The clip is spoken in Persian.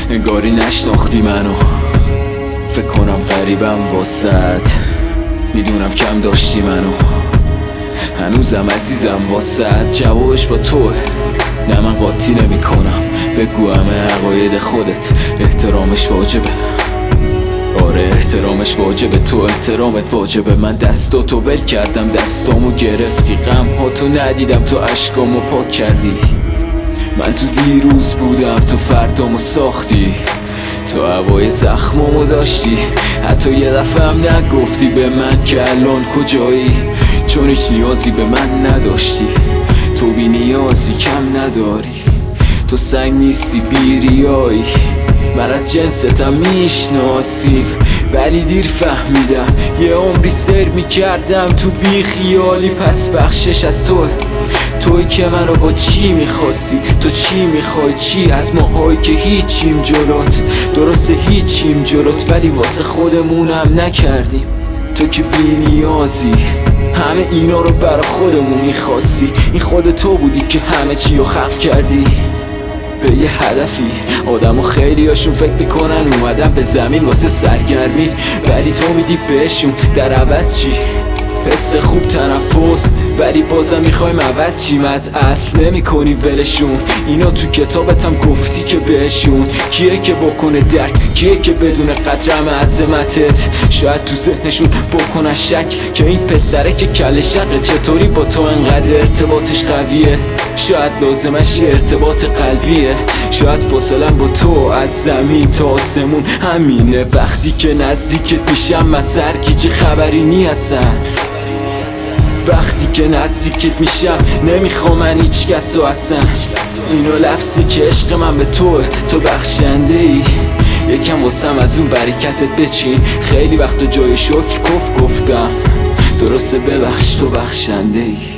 انگاری نشناختی منو. فکر کنم غریبم واسد، میدونم کم داشتی منو. هنوزم عزیزم واسد، جوابش با توه. نه من قاطی نمی کنم، بگو همه عقاید خودت. احترامش واجبه، آره احترامش واجبه. تو احترامت واجبه. من دستاتو ول کردم، دستامو گرفتی. غم ها تو ندیدم، تو عشقامو پاک کردی. من تو دیروز بودم، تو فردامو ساختی. تو هوای زخمامو داشتی، حتی یه دفعه هم نگفتی به من که الان کجایی. چون هیچ نیازی به من نداشتی، تو بی نیازی کم نداری. تو سنگ نیستی بیریایی، من از جنستم میشناسیم. ولی دیر فهمیدم، یه عمری سر میکردم تو بی خیالی. پس بخشش از توه، توی که من رو با چی میخواستی. تو چی میخوای؟ چی از ماهایی که هیچیم جلوت؟ درسته هیچیم جلوت، ولی واسه خودمونم نکردیم. تو که بی نیازی، همه اینا رو برا خودمون میخواستی. این خود تو بودی که همه چی رو خلق کردی به یه هدفی. آدمو خیلی هاشون فکر میکنن اومدن به زمین واسه سرگرمی، ولی تو میدی بهشون در عوض چی؟ حس خوب، تنفس، ولی بازم میخوایم عوض چیم. از اصل نمی کنی ولشون. اینا تو کتابتم گفتی که بهشون. کیه که بکنه درک؟ کیه که بدون قدرم عظمتت؟ شاید تو ذهنشون بکنن شک که این پسره که کل شقه چطوری با تو انقدر ارتباطش قویه. شاید لازمش ارتباط قلبیه. شاید فاصلم با تو از زمین تا آسمون همینه. وقتی که نزدیکت میشم من سرگیجه خبری نی هستن. وقتی که نزدیکت میشم نمیخوام من هیچ کسو اصلا. اینو لفظی که عشق من به توه، تو بخشنده ای. یکم واسم از اون برکتت بچین. خیلی وقت جای شکر کف گفتم، درسته ببخش تو بخشنده ای.